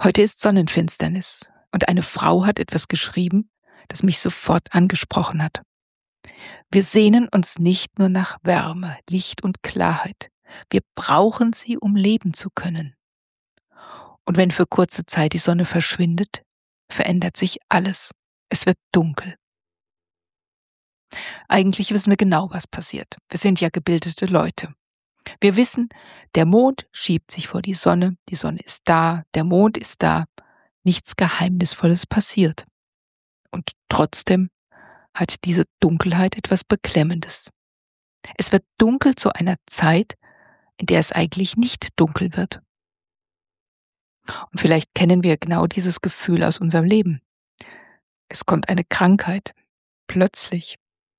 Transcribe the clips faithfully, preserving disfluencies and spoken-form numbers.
Heute ist Sonnenfinsternis und eine Frau hat etwas geschrieben, das mich sofort angesprochen hat. Wir sehnen uns nicht nur nach Wärme, Licht und Klarheit. Wir brauchen sie, um leben zu können. Und wenn für kurze Zeit die Sonne verschwindet, verändert sich alles. Es wird dunkel. Eigentlich wissen wir genau, was passiert. Wir sind ja gebildete Leute. Wir wissen, der Mond schiebt sich vor die Sonne, die Sonne ist da, der Mond ist da. Nichts Geheimnisvolles passiert. Und trotzdem hat diese Dunkelheit etwas Beklemmendes. Es wird dunkel zu einer Zeit, in der es eigentlich nicht dunkel wird. Und vielleicht kennen wir genau dieses Gefühl aus unserem Leben. Es kommt eine Krankheit, plötzlich.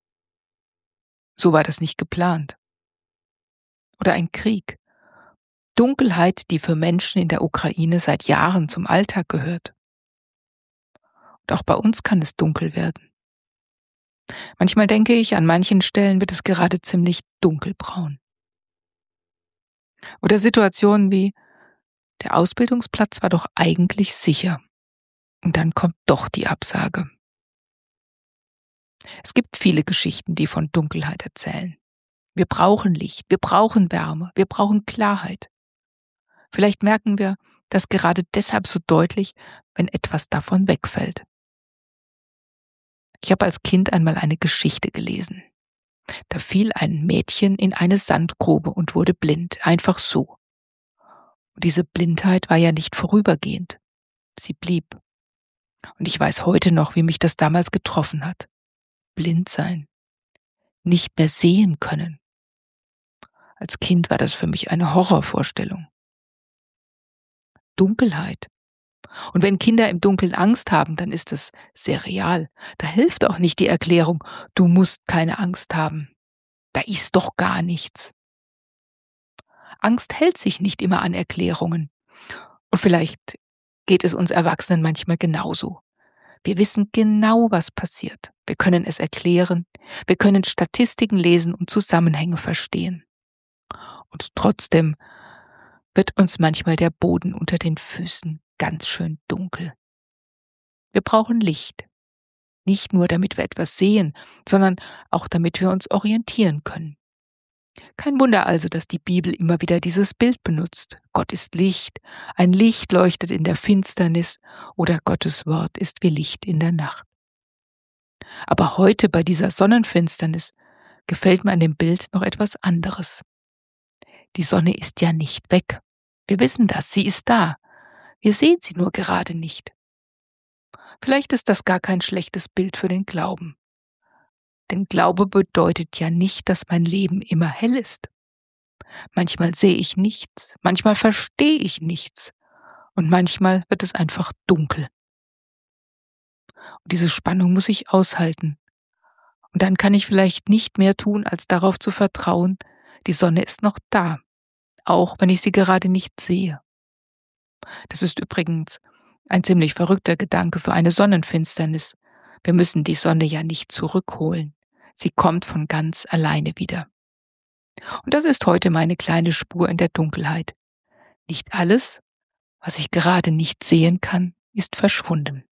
So war das nicht geplant. Oder ein Krieg. Dunkelheit, die für Menschen in der Ukraine seit Jahren zum Alltag gehört. Und auch bei uns kann es dunkel werden. Manchmal denke ich, an manchen Stellen wird es gerade ziemlich dunkelbraun. Oder Situationen wie, der Ausbildungsplatz war doch eigentlich sicher. Und dann kommt doch die Absage. Es gibt viele Geschichten, die von Dunkelheit erzählen. Wir brauchen Licht, wir brauchen Wärme, wir brauchen Klarheit. Vielleicht merken wir das gerade deshalb so deutlich, wenn etwas davon wegfällt. Ich habe als Kind einmal eine Geschichte gelesen. Da fiel ein Mädchen in eine Sandgrube und wurde blind, einfach so. Und diese Blindheit war ja nicht vorübergehend. Sie blieb. Und ich weiß heute noch, wie mich das damals getroffen hat. Blind sein. Nicht mehr sehen können. Als Kind war das für mich eine Horrorvorstellung. Dunkelheit. Und wenn Kinder im Dunkeln Angst haben, dann ist das sehr real. Da hilft auch nicht die Erklärung, du musst keine Angst haben. Da ist doch gar nichts. Angst hält sich nicht immer an Erklärungen. Und vielleicht geht es uns Erwachsenen manchmal genauso. Wir wissen genau, was passiert. Wir können es erklären. Wir können Statistiken lesen und Zusammenhänge verstehen. Und trotzdem wird uns manchmal der Boden unter den Füßen ganz schön dunkel. Wir brauchen Licht. Nicht nur, damit wir etwas sehen, sondern auch, damit wir uns orientieren können. Kein Wunder also, dass die Bibel immer wieder dieses Bild benutzt. Gott ist Licht, ein Licht leuchtet in der Finsternis oder Gottes Wort ist wie Licht in der Nacht. Aber heute bei dieser Sonnenfinsternis gefällt mir an dem Bild noch etwas anderes. Die Sonne ist ja nicht weg. Wir wissen das, sie ist da. Wir sehen sie nur gerade nicht. Vielleicht ist das gar kein schlechtes Bild für den Glauben. Denn Glaube bedeutet ja nicht, dass mein Leben immer hell ist. Manchmal sehe ich nichts, manchmal verstehe ich nichts und manchmal wird es einfach dunkel. Und diese Spannung muss ich aushalten. Und dann kann ich vielleicht nicht mehr tun, als darauf zu vertrauen, die Sonne ist noch da, auch wenn ich sie gerade nicht sehe. Das ist übrigens ein ziemlich verrückter Gedanke für eine Sonnenfinsternis. Wir müssen die Sonne ja nicht zurückholen. Sie kommt von ganz alleine wieder. Und das ist heute meine kleine Spur in der Dunkelheit. Nicht alles, was ich gerade nicht sehen kann, ist verschwunden.